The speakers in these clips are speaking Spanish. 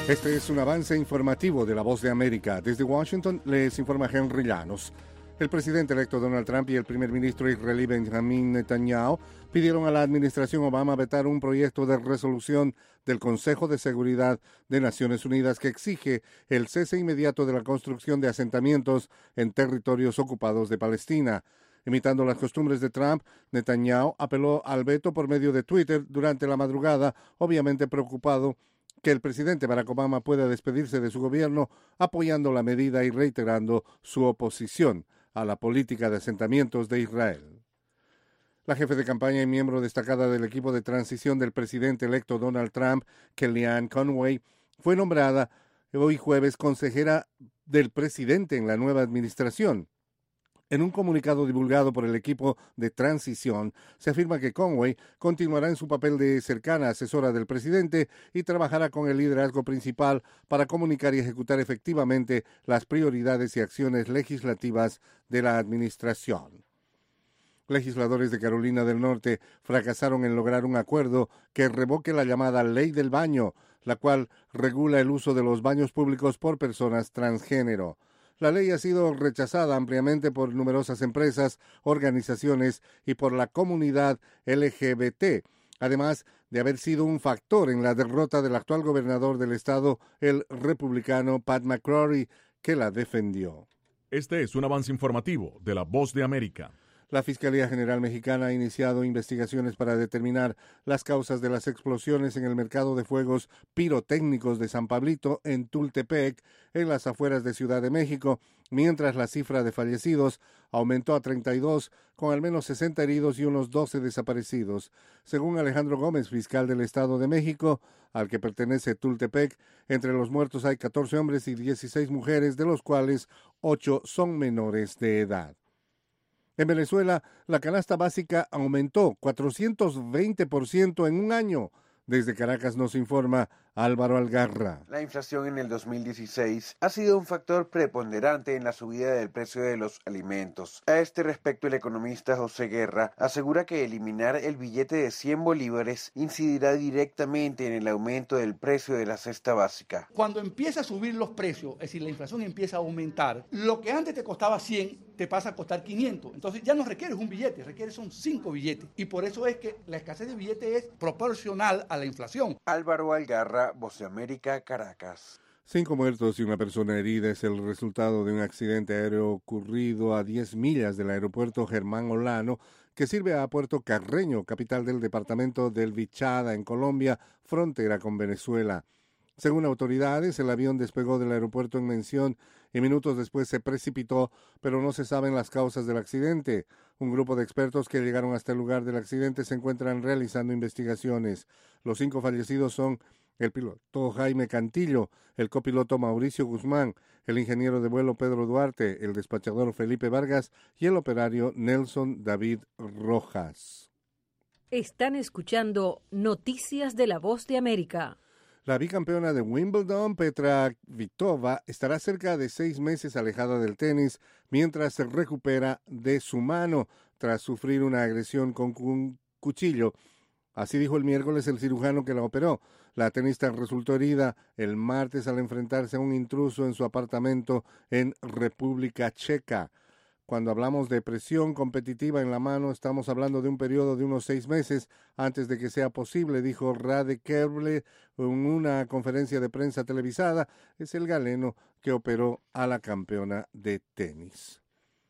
Este es un avance informativo de La Voz de América. Desde Washington les informa Henry Llanos. El presidente electo Donald Trump y el primer ministro israelí Benjamin Netanyahu pidieron a la administración Obama vetar un proyecto de resolución del Consejo de Seguridad de Naciones Unidas que exige el cese inmediato de la construcción de asentamientos en territorios ocupados de Palestina. Imitando las costumbres de Trump, Netanyahu apeló al veto por medio de Twitter durante la madrugada, obviamente preocupado que el presidente Barack Obama pueda despedirse de su gobierno apoyando la medida y reiterando su oposición a la política de asentamientos de Israel. La jefe de campaña y miembro destacada del equipo de transición del presidente electo Donald Trump, Kellyanne Conway, fue nombrada hoy jueves consejera del presidente en la nueva administración. En un comunicado divulgado por el equipo de transición, se afirma que Conway continuará en su papel de cercana asesora del presidente y trabajará con el liderazgo principal para comunicar y ejecutar efectivamente las prioridades y acciones legislativas de la administración. Legisladores de Carolina del Norte fracasaron en lograr un acuerdo que revoque la llamada Ley del Baño, la cual regula el uso de los baños públicos por personas transgénero. La ley ha sido rechazada ampliamente por numerosas empresas, organizaciones y por la comunidad LGBT, además de haber sido un factor en la derrota del actual gobernador del estado, el republicano Pat McCrory, que la defendió. Este es un avance informativo de La Voz de América. La Fiscalía General Mexicana ha iniciado investigaciones para determinar las causas de las explosiones en el mercado de fuegos pirotécnicos de San Pablito, en Tultepec, en las afueras de Ciudad de México, mientras la cifra de fallecidos aumentó a 32, con al menos 60 heridos y unos 12 desaparecidos. Según Alejandro Gómez, fiscal del Estado de México, al que pertenece Tultepec, entre los muertos hay 14 hombres y 16 mujeres, de los cuales 8 son menores de edad. En Venezuela, la canasta básica aumentó 420% en un año. Desde Caracas nos informa Álvaro Algarra. La inflación en el 2016 ha sido un factor preponderante en la subida del precio de los alimentos. A este respecto, el economista José Guerra asegura que eliminar el billete de 100 bolívares incidirá directamente en el aumento del precio de la cesta básica. Cuando empieza a subir los precios, es decir, la inflación empieza a aumentar, lo que antes te costaba 100 te pasa a costar 500. Entonces ya no requieres un billete, requieres son 5 billetes. Y por eso es que la escasez de billetes es proporcional a la inflación. Álvaro Algarra, Voz de América, Caracas. 5 muertos y una persona herida es el resultado de un accidente aéreo ocurrido a 10 millas del aeropuerto Germán Olano, que sirve a Puerto Carreño, capital del departamento del Vichada, en Colombia, frontera con Venezuela. Según autoridades, el avión despegó del aeropuerto en mención y minutos después se precipitó, pero no se saben las causas del accidente. Un grupo de expertos que llegaron hasta el lugar del accidente se encuentran realizando investigaciones. Los 5 fallecidos son el piloto Jaime Cantillo, el copiloto Mauricio Guzmán, el ingeniero de vuelo Pedro Duarte, el despachador Felipe Vargas y el operario Nelson David Rojas. Están escuchando Noticias de La Voz de América. La bicampeona de Wimbledon, Petra Kvitova, estará cerca de 6 meses alejada del tenis mientras se recupera de su mano tras sufrir una agresión con un cuchillo. Así dijo el miércoles el cirujano que la operó. La tenista resultó herida el martes al enfrentarse a un intruso en su apartamento en República Checa. Cuando hablamos de presión competitiva en la mano, estamos hablando de un periodo de unos 6 meses antes de que sea posible, dijo Rade Kerble en una conferencia de prensa televisada. Es el galeno que operó a la campeona de tenis.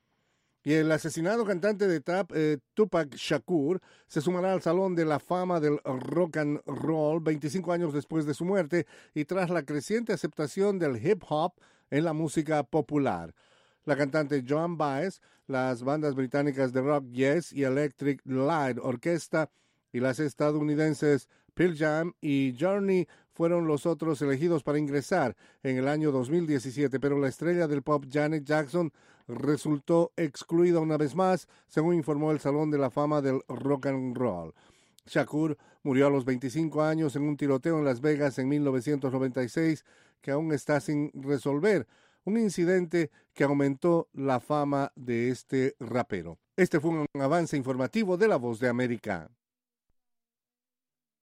Y el asesinado cantante de trap, Tupac Shakur, se sumará al Salón de la Fama del Rock and Roll 25 años después de su muerte y tras la creciente aceptación del hip hop en la música popular. La cantante Joan Baez, las bandas británicas de rock Yes y Electric Light Orchestra y las estadounidenses Pearl Jam y Journey fueron los otros elegidos para ingresar en el año 2017, pero la estrella del pop Janet Jackson resultó excluida una vez más, según informó el Salón de la Fama del Rock and Roll. Shakur murió a los 25 años en un tiroteo en Las Vegas en 1996 que aún está sin resolver. Un incidente que aumentó la fama de este rapero. Este fue un avance informativo de La Voz de América.